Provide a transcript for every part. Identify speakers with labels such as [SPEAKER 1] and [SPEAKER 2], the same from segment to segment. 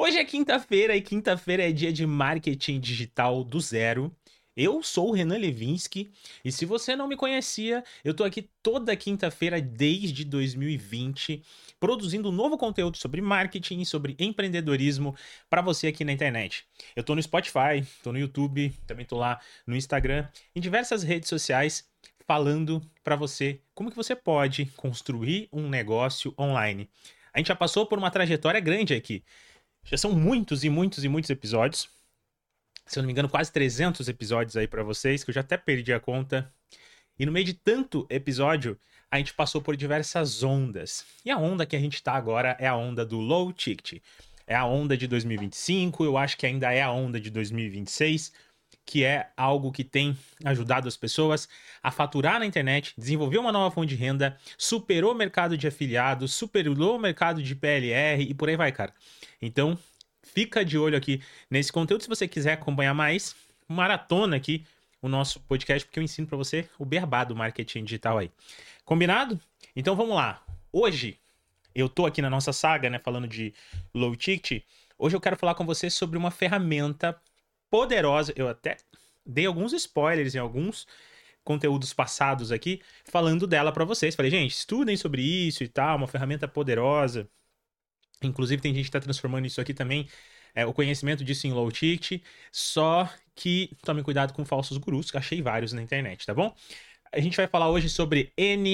[SPEAKER 1] Hoje é quinta-feira e quinta-feira é dia de marketing digital do zero. Eu sou o Renan Levinsky e se você não me conhecia, eu tô aqui toda quinta-feira desde 2020 produzindo um novo conteúdo sobre marketing e sobre empreendedorismo para você aqui na internet. Eu tô no Spotify, tô no YouTube, também tô lá no Instagram, em diversas redes sociais falando para você como que você pode construir um negócio online. A gente já passou por uma trajetória grande aqui. Já são muitos e muitos e muitos episódios. Se eu não me engano, quase 300 episódios aí pra vocês, que eu já até perdi a conta. E no meio de tanto episódio, a gente passou por diversas ondas. E a onda que a gente tá agora é a onda do low ticket. É a onda de 2025, eu acho que ainda é a onda de 2026, que é algo que tem ajudado as pessoas a faturar na internet, desenvolver uma nova fonte de renda, superou o mercado de afiliados, superou o mercado de PLR e por aí vai, cara. Então, fica de olho aqui nesse conteúdo. Se você quiser acompanhar mais, maratona aqui o nosso podcast, porque eu ensino para você o beabá do marketing digital aí. Combinado? Então vamos lá. Hoje, eu tô aqui na nossa saga, né, falando de low ticket. Hoje eu quero falar com você sobre uma ferramenta poderosa. Eu até dei alguns spoilers em alguns conteúdos passados aqui, falando dela para vocês. Falei, gente, estudem sobre isso e tal, uma ferramenta poderosa. Inclusive, tem gente que está transformando isso aqui também, o conhecimento disso em low ticket, só que tome cuidado com falsos gurus, que achei vários na internet, tá bom? A gente vai falar hoje sobre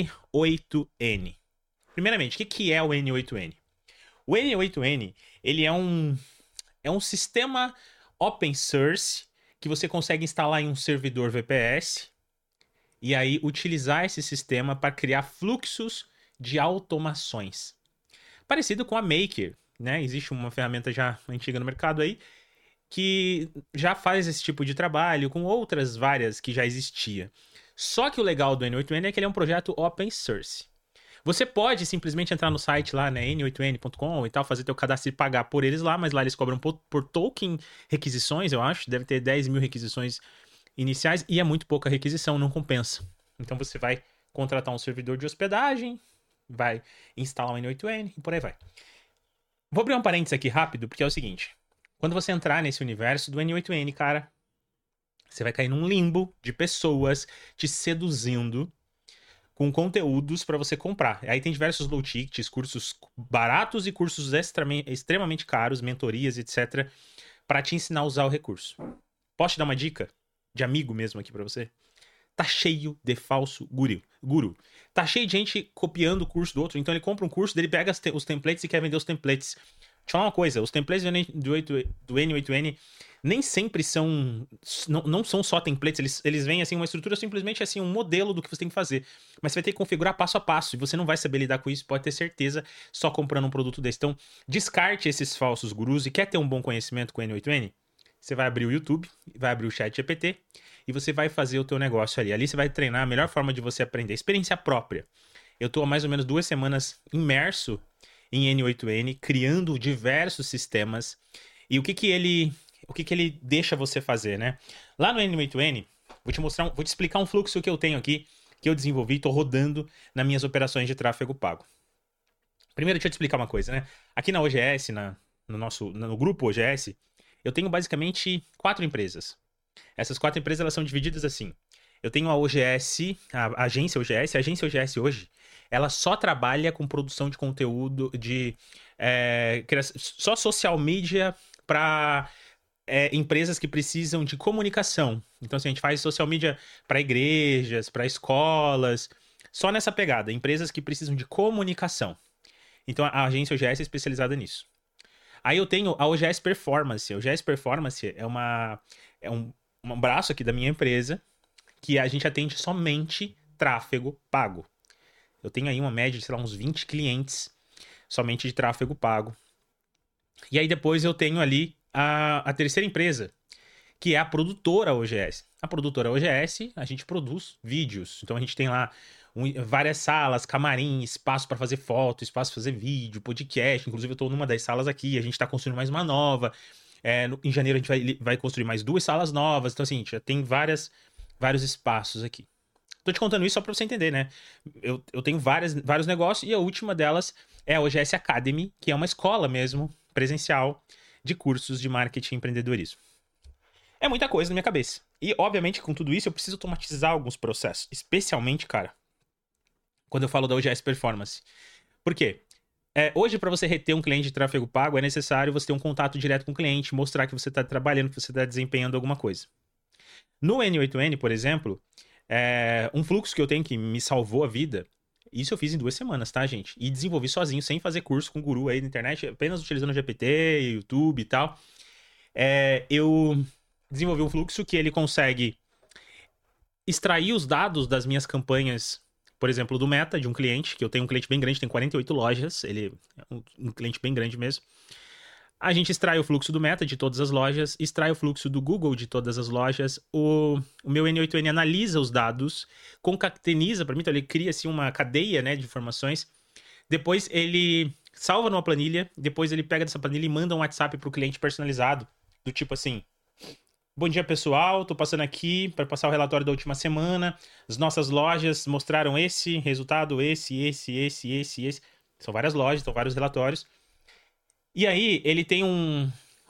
[SPEAKER 1] N8N. Primeiramente, o que é o N8N? O N8N, ele é um sistema open source que você consegue instalar em um servidor VPS e aí utilizar esse sistema para criar fluxos de automações. Parecido com a Maker, né? Existe uma ferramenta já antiga no mercado aí que já faz esse tipo de trabalho com outras várias que já existia. Só que o legal do N8N é que ele é um projeto open source. Você pode simplesmente entrar no site lá, né, n8n.com e tal, fazer teu cadastro e pagar por eles lá, mas lá eles cobram por token requisições, eu acho. Deve ter 10 mil requisições iniciais e é muito pouca requisição, não compensa. Então você vai contratar um servidor de hospedagem, vai instalar o N8N e por aí vai. Vou abrir um parênteses aqui rápido, porque é o seguinte. Quando você entrar nesse universo do N8N, cara, você vai cair num limbo de pessoas te seduzindo com conteúdos para você comprar. Aí tem diversos low tickets, cursos baratos e cursos extremamente caros, mentorias, etc, para te ensinar a usar o recurso. Posso te dar uma dica de amigo mesmo aqui para você? Tá cheio de falso guru. Tá cheio de gente copiando o curso do outro. Então ele compra um curso, ele pega os templates e quer vender os templates. Deixa eu falar uma coisa, os templates do N8N nem sempre são... Não são só templates, eles vêm assim, uma estrutura simplesmente assim, um modelo do que você tem que fazer. Mas você vai ter que configurar passo a passo, e você não vai saber lidar com isso, pode ter certeza, só comprando um produto desse. Então, descarte esses falsos gurus e quer ter um bom conhecimento com o N8N? Você vai abrir o YouTube, vai abrir o ChatGPT e você vai fazer o teu negócio ali. Ali você vai treinar a melhor forma de você aprender. Experiência própria. Eu tô há mais ou menos 2 semanas imerso em N8N, criando diversos sistemas. E o que ele deixa você fazer, né? Lá no N8N, vou te explicar um fluxo que eu tenho aqui, que eu desenvolvi e tô rodando nas minhas operações de tráfego pago. Primeiro, deixa eu te explicar uma coisa, né? Aqui na OGS, no grupo OGS, eu tenho basicamente 4 empresas. Essas 4 empresas elas são divididas assim. Eu tenho a OGS, a agência OGS. A agência OGS hoje, ela só trabalha com produção de conteúdo só social media para empresas que precisam de comunicação. Então, assim, a gente faz social media para igrejas, para escolas, só nessa pegada. Empresas que precisam de comunicação. Então, a agência OGS é especializada nisso. Aí eu tenho a OGS Performance. A OGS Performance é um braço aqui da minha empresa que a gente atende somente tráfego pago. Eu tenho aí uma média de, sei lá, uns 20 clientes somente de tráfego pago. E aí depois eu tenho ali a terceira empresa, que é a produtora OGS. A produtora OGS, a gente produz vídeos. Então a gente tem lá várias salas, camarim, espaço para fazer foto, espaço para fazer vídeo, podcast. Inclusive eu estou numa das salas aqui, a gente está construindo mais uma nova. Em janeiro a gente vai construir mais 2 salas novas. Então assim, a gente já tem vários espaços aqui. Tô te contando isso só para você entender, né? Eu tenho vários negócios e a última delas é a OGS Academy, que é uma escola mesmo, presencial, de cursos de marketing e empreendedorismo. É muita coisa na minha cabeça. E, obviamente, com tudo isso, eu preciso automatizar alguns processos. Especialmente, cara, quando eu falo da OGS Performance. Por quê? Hoje, para você reter um cliente de tráfego pago, é necessário você ter um contato direto com o cliente, mostrar que você está trabalhando, que você está desempenhando alguma coisa. No N8N, por exemplo, um fluxo que eu tenho que me salvou a vida, isso eu fiz em 2 semanas, tá, gente? E desenvolvi sozinho, sem fazer curso com guru aí na internet, apenas utilizando o GPT, YouTube e tal. Eu desenvolvi um fluxo que ele consegue extrair os dados das minhas campanhas, por exemplo, do Meta, de um cliente, que eu tenho um cliente bem grande, tem 48 lojas, ele é um cliente bem grande mesmo. A gente extrai o fluxo do Meta de todas as lojas, extrai o fluxo do Google de todas as lojas. O meu N8N analisa os dados, concateniza para mim, então ele cria assim, uma cadeia, né, de informações. Depois ele salva numa planilha, depois ele pega dessa planilha e manda um WhatsApp para o cliente personalizado, do tipo assim: bom dia, pessoal, tô passando aqui para passar o relatório da última semana. As nossas lojas mostraram esse resultado, esse. São várias lojas, são vários relatórios. E aí, ele tem um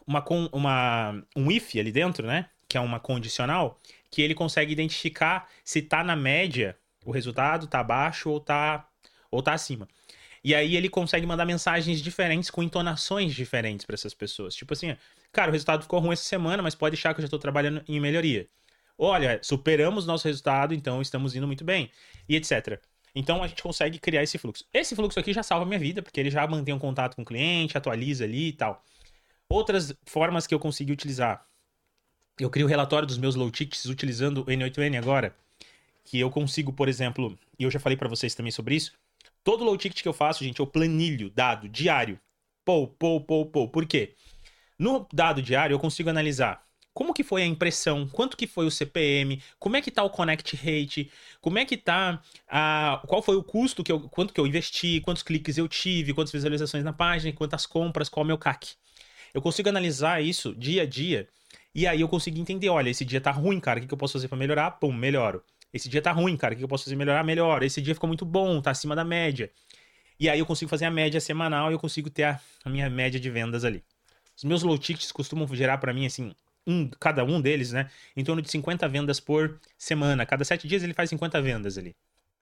[SPEAKER 1] if ali dentro, né? Que é uma condicional, que ele consegue identificar se tá na média o resultado, tá abaixo ou tá acima. E aí ele consegue mandar mensagens diferentes com entonações diferentes para essas pessoas. Tipo assim, cara, o resultado ficou ruim essa semana, mas pode deixar que eu já tô trabalhando em melhoria. Olha, superamos nosso resultado, então estamos indo muito bem. E etc. Então a gente consegue criar esse fluxo. Esse fluxo aqui já salva a minha vida, porque ele já mantém um contato com o cliente, atualiza ali e tal. Outras formas que eu consegui utilizar. Eu crio o relatório dos meus low tickets utilizando o N8N agora. Que eu consigo, por exemplo, e eu já falei para vocês também sobre isso. Todo low ticket que eu faço, gente, eu planilho, dado, diário. Por quê? No dado diário eu consigo analisar como que foi a impressão, quanto que foi o CPM, como é que tá o connect rate, como é que tá qual foi o custo, quanto que eu investi, quantos cliques eu tive, quantas visualizações na página, quantas compras, qual é o meu CAC. Eu consigo analisar isso dia a dia e aí eu consigo entender, olha, esse dia tá ruim, cara, o que eu posso fazer para melhorar? Pum, melhoro. Esse dia tá ruim, cara, o que eu posso fazer pra melhorar? Melhoro. Esse dia ficou muito bom, tá acima da média. E aí eu consigo fazer a média semanal e eu consigo ter a minha média de vendas ali. Os meus low tickets costumam gerar para mim, assim, cada um deles, né? Em torno de 50 vendas por semana. Cada 7 dias ele faz 50 vendas ali.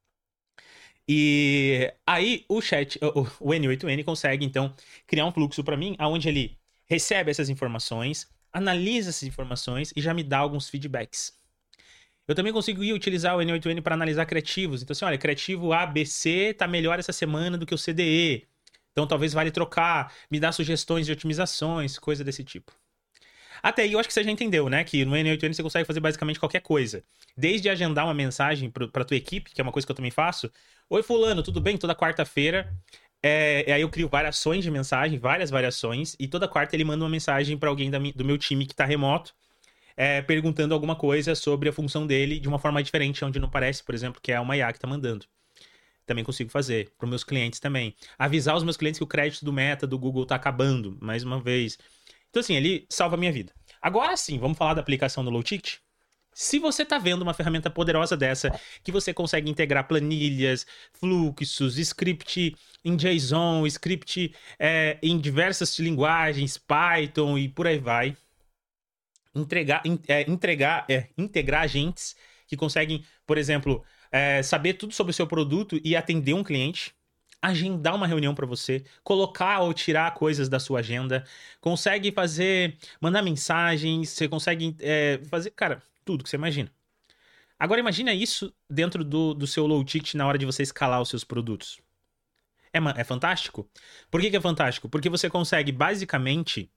[SPEAKER 1] E aí o N8N consegue, então, criar um fluxo para mim, onde ele recebe essas informações, analisa essas informações e já me dá alguns feedbacks. Eu também consigo utilizar o N8N para analisar criativos. Então, assim, olha, criativo ABC tá melhor essa semana do que o CDE. Então, talvez vale trocar, me dar sugestões de otimizações, coisa desse tipo. Até aí, eu acho que você já entendeu, né? Que no N8N você consegue fazer basicamente qualquer coisa. Desde agendar uma mensagem para tua equipe, que é uma coisa que eu também faço. Oi, fulano, tudo bem? Toda quarta-feira. Aí eu crio variações de mensagem, várias variações. E toda quarta ele manda uma mensagem para alguém do meu time que tá remoto. Perguntando alguma coisa sobre a função dele de uma forma diferente, onde não parece, por exemplo, que é uma IA que tá mandando. Também consigo fazer. Para os meus clientes também. Avisar os meus clientes que o crédito do Meta, do Google, tá acabando, mais uma vez. Então, assim, ele salva a minha vida. Agora sim, vamos falar da aplicação do Low Ticket? Se você tá vendo uma ferramenta poderosa dessa, que você consegue integrar planilhas, fluxos, script em JSON, script em diversas linguagens, Python e por aí vai, integrar agentes que conseguem, por exemplo, saber tudo sobre o seu produto e atender um cliente, agendar uma reunião para você, colocar ou tirar coisas da sua agenda, consegue mandar mensagens, você consegue fazer, cara, tudo que você imagina. Agora imagina isso dentro do seu low ticket na hora de você escalar os seus produtos. É fantástico? Por que é fantástico? Porque você consegue basicamente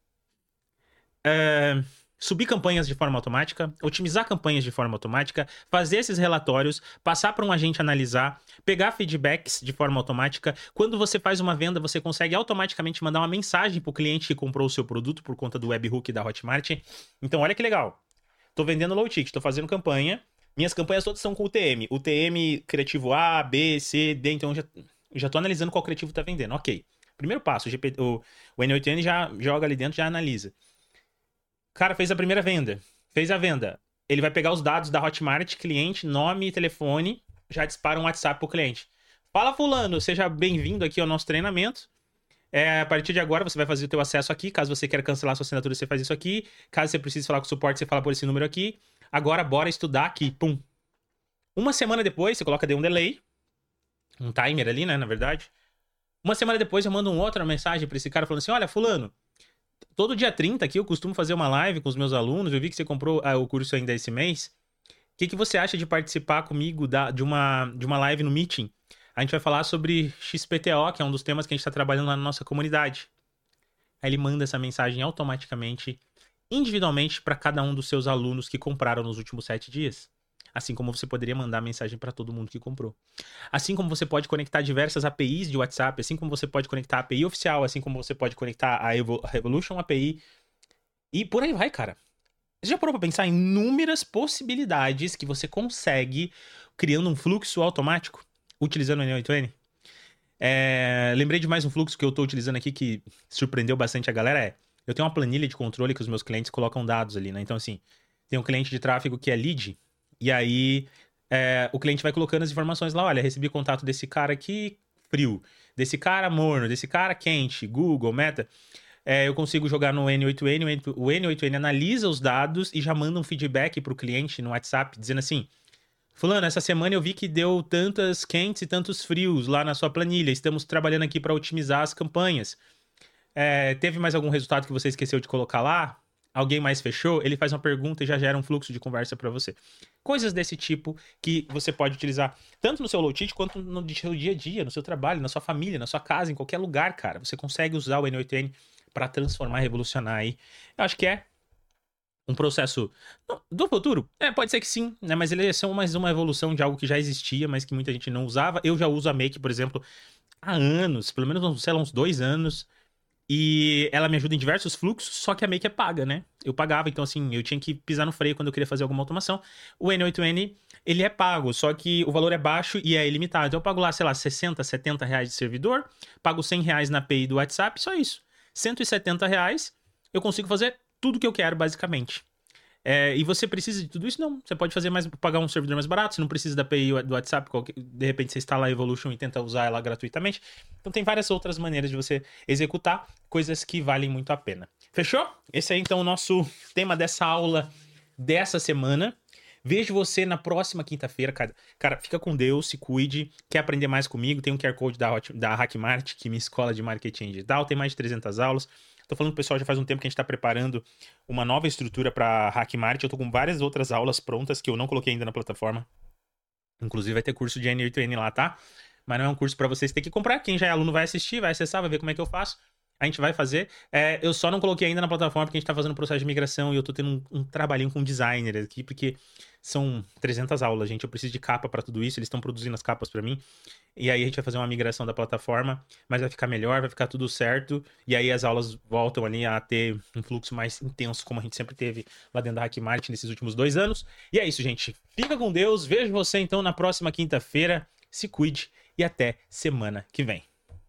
[SPEAKER 1] subir campanhas de forma automática, otimizar campanhas de forma automática, fazer esses relatórios, passar para um agente analisar, pegar feedbacks de forma automática. Quando você faz uma venda, você consegue automaticamente mandar uma mensagem para o cliente que comprou o seu produto por conta do webhook da Hotmart. Então, olha que legal. Estou vendendo low ticket, estou fazendo campanha. Minhas campanhas todas são com UTM. UTM, criativo A, B, C, D. Então, eu já estou analisando qual criativo está vendendo. Ok. Primeiro passo, o N8N já joga ali dentro, já analisa. Cara, fez a primeira venda. Fez a venda. Ele vai pegar os dados da Hotmart, cliente, nome e telefone, já dispara um WhatsApp pro cliente. Fala, fulano, seja bem-vindo aqui ao nosso treinamento. A partir de agora, você vai fazer o teu acesso aqui. Caso você queira cancelar sua assinatura, você faz isso aqui. Caso você precise falar com o suporte, você fala por esse número aqui. Agora, bora estudar aqui. Pum. Uma semana depois, você coloca um delay. Um timer ali, né, na verdade. Uma semana depois, eu mando uma outra mensagem pra esse cara falando assim, olha, fulano, todo dia 30 aqui eu costumo fazer uma live com os meus alunos. Eu vi que você comprou o curso ainda esse mês. O que você acha de participar comigo de uma live no Meeting? A gente vai falar sobre XPTO, que é um dos temas que a gente está trabalhando lá na nossa comunidade. Aí ele manda essa mensagem automaticamente, individualmente, para cada um dos seus alunos que compraram nos últimos 7 dias. Assim como você poderia mandar mensagem para todo mundo que comprou. Assim como você pode conectar diversas APIs de WhatsApp, assim como você pode conectar a API oficial, assim como você pode conectar a Revolution API. E por aí vai, cara. Você já parou pra pensar em inúmeras possibilidades que você consegue criando um fluxo automático, utilizando o N8N? Lembrei de mais um fluxo que eu tô utilizando aqui que surpreendeu bastante a galera. Eu tenho uma planilha de controle que os meus clientes colocam dados ali, né? Então, assim, tem um cliente de tráfego que é lead, e aí o cliente vai colocando as informações lá. Olha, recebi contato desse cara aqui, frio, desse cara morno, desse cara quente, Google, Meta. Eu consigo jogar no N8N, o N8N analisa os dados e já manda um feedback pro cliente no WhatsApp, dizendo assim, fulano, essa semana eu vi que deu tantas quentes e tantos frios lá na sua planilha, estamos trabalhando aqui para otimizar as campanhas. Teve mais algum resultado que você esqueceu de colocar lá? Alguém mais fechou? Ele faz uma pergunta e já gera um fluxo de conversa para você. Coisas desse tipo que você pode utilizar tanto no seu low ticket quanto no seu dia a dia, no seu trabalho, na sua família, na sua casa, em qualquer lugar, cara. Você consegue usar o N8N para transformar, revolucionar aí. Eu acho que é um processo do futuro. Pode ser que sim, né? Mas ele é mais uma evolução de algo que já existia, mas que muita gente não usava. Eu já uso a Make, por exemplo, há anos, pelo menos, sei lá, uns 2 anos. E ela me ajuda em diversos fluxos, só que a Make é paga, né? Eu pagava, então assim, eu tinha que pisar no freio quando eu queria fazer alguma automação. O N8N, ele é pago, só que o valor é baixo e é ilimitado. Então eu pago lá, sei lá, 60, 70 reais de servidor, pago 100 reais na API do WhatsApp, só isso. 170 reais, eu consigo fazer tudo que eu quero, basicamente. E você precisa de tudo isso? Não. Você pode pagar um servidor mais barato, você não precisa da API do WhatsApp, de repente você instala a Evolution e tenta usar ela gratuitamente. Então tem várias outras maneiras de você executar coisas que valem muito a pena. Fechou? Esse é então o nosso tema dessa aula dessa semana. Vejo você na próxima quinta-feira, cara. Cara, fica com Deus, se cuide. Quer aprender mais comigo? Tem um QR Code da Hackmart, que é minha escola de marketing digital. Tem mais de 300 aulas. Tô falando pro pessoal já faz um tempo que a gente tá preparando uma nova estrutura pra Hackmart. Eu tô com várias outras aulas prontas que eu não coloquei ainda na plataforma. Inclusive vai ter curso de N8N lá, tá? Mas não é um curso pra vocês terem que comprar. Quem já é aluno vai assistir, vai acessar, vai ver como é que eu faço. A gente vai fazer. Eu só não coloquei ainda na plataforma porque a gente tá fazendo um processo de migração e eu tô tendo um trabalhinho com designer aqui, porque são 300 aulas, gente. Eu preciso de capa pra tudo isso. Eles estão produzindo as capas pra mim. E aí a gente vai fazer uma migração da plataforma, mas vai ficar melhor, vai ficar tudo certo. E aí as aulas voltam ali a ter um fluxo mais intenso, como a gente sempre teve lá dentro da Hackmart nesses últimos 2 anos. E é isso, gente. Fica com Deus. Vejo você então na próxima quinta-feira. Se cuide e até semana que vem.